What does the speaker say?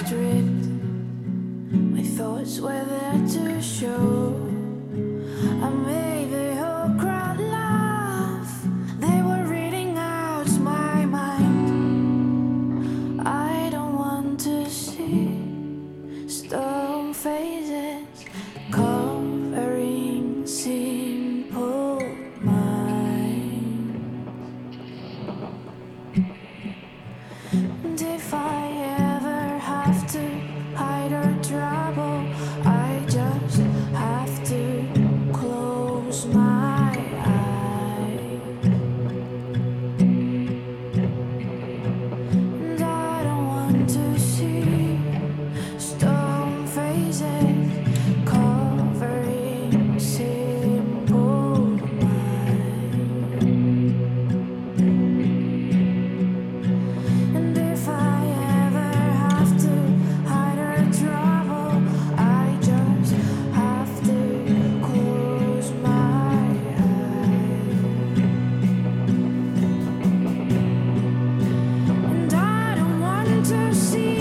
stripped. My thoughts were there to show. I made the whole crowd laugh. They were reading out my mind. I don't want to see stone faces covering simple minds. And if I ever have to hide or trouble, I just have to close my eyes. And I don't want to see stone faces covering simple minds. And if I ever have to hide or trouble, I just have to close my eyes. And I don't want to see